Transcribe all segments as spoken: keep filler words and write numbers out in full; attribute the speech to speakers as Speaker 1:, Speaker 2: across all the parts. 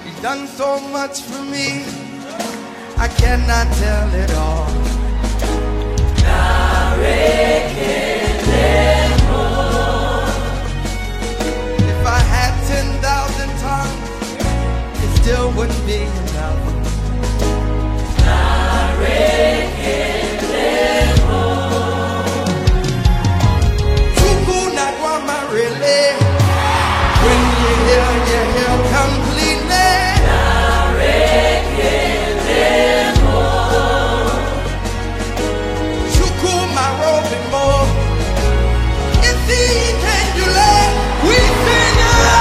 Speaker 1: He's done so much for me, I cannot tell it all. If I had ten thousand tongues, it still wouldn't be enough. When you hear, you hear completely. Chukuma robin mo. Isi kendule. We sing.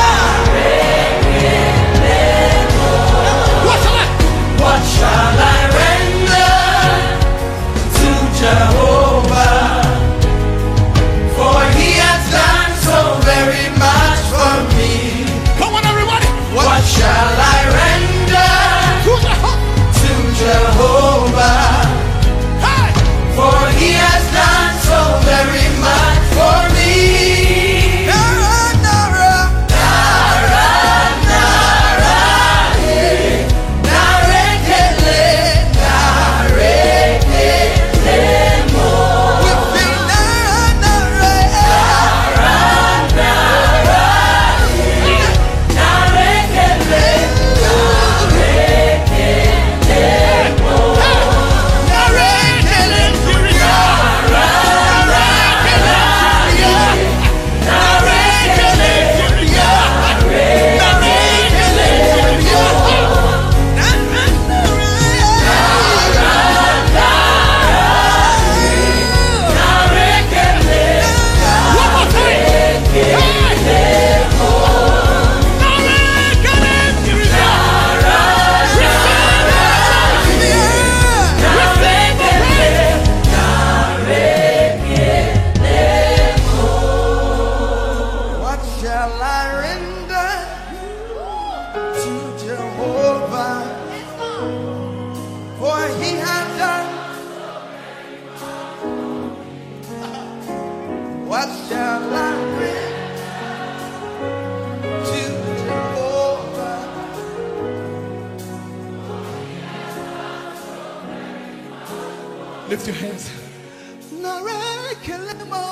Speaker 1: What shall I? What shall I render to Jehovah? For he has done so very much for me. Come on, everybody. What shall I render to Jehovah? Hey. For he has done so very much for me. Nara, nara, nara, nara, eh. Narekele, narekele mo. We sing nara, nara, nara, eh. Narekele, narekele mo. Narekele, what shall I render to Jehovah? For he has done. What shall I render to Jehovah? Lift your hands. Narekelemo.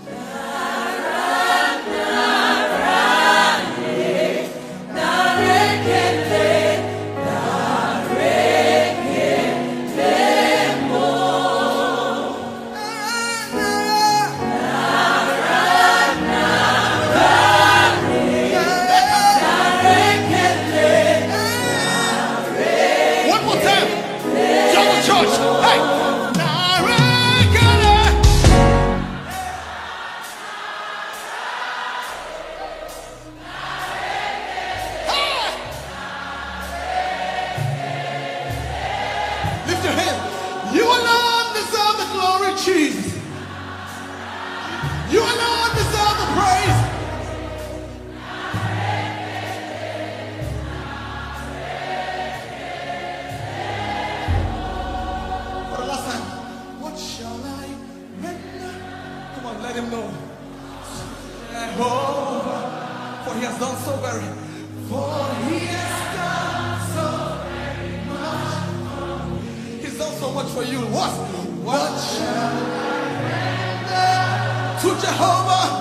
Speaker 1: One more time. Tell the church. Hey. Narekele. Lift your hand. You alone deserve the glory, Jesus. You alone deserve the praise. For the last time, what shall I render? Come on, let him know. Jehovah, for he has done so very. For he has done so very much. He's done so much for you. What? What shall I render to Jehovah?